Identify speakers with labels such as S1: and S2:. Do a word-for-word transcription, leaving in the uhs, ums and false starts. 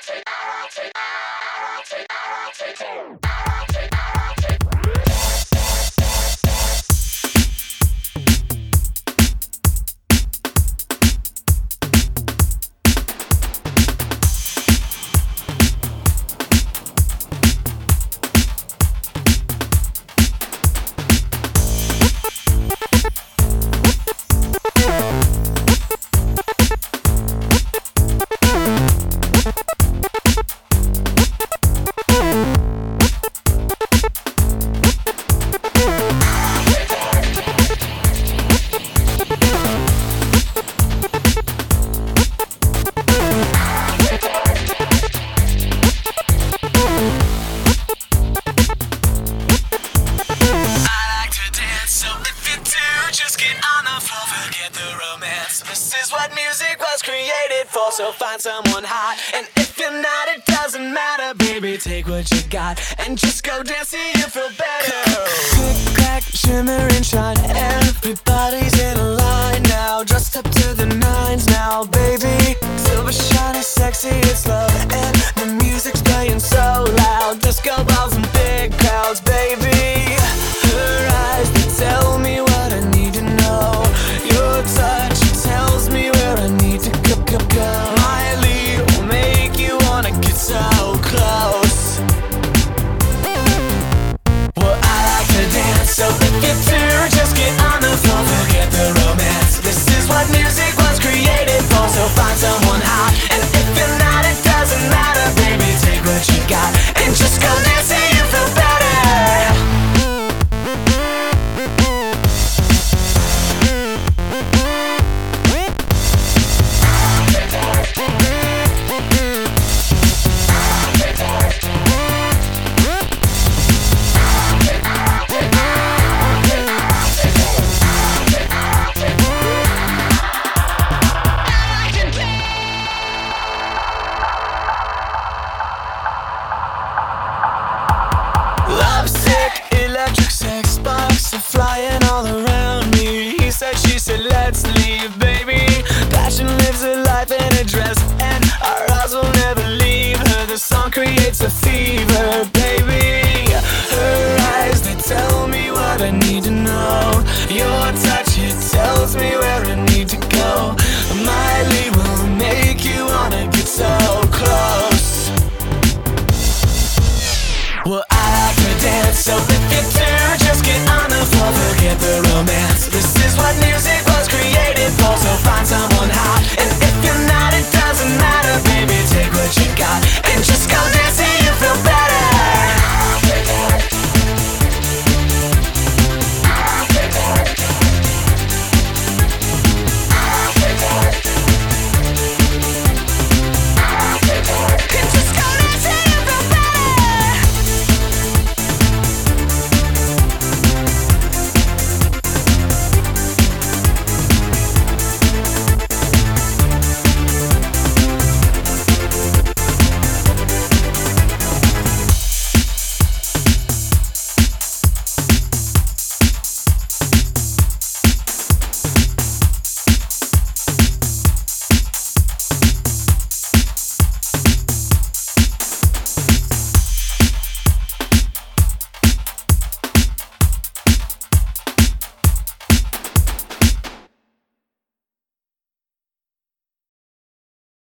S1: This is what music was created for, so find someone hot. And if you're not, it doesn't matter, baby, take what you got and just go dance till you feel better. Click, clack, shimmer and shine, everybody's in a line now, dressed up to the nines now, baby. Silver shiny, sexy, it's love, and the music's playing so loud. Disco balls and big crowds, baby. Her eyes, they tell me what I need to know. Your touch tells me where I need to go, go, go. My lead will make you wanna get so close. Well, I like to dance, so if you do, just get on the floor, forget the romance. This is what music was created for, so find someone hot. And if you're not, it doesn't matter, baby, take what you got and just go dance till you feel better. Flying all around me. He said, she said, let's leave, baby. Passion lives a life in a dress, and our eyes will never leave her. The song creates a theme.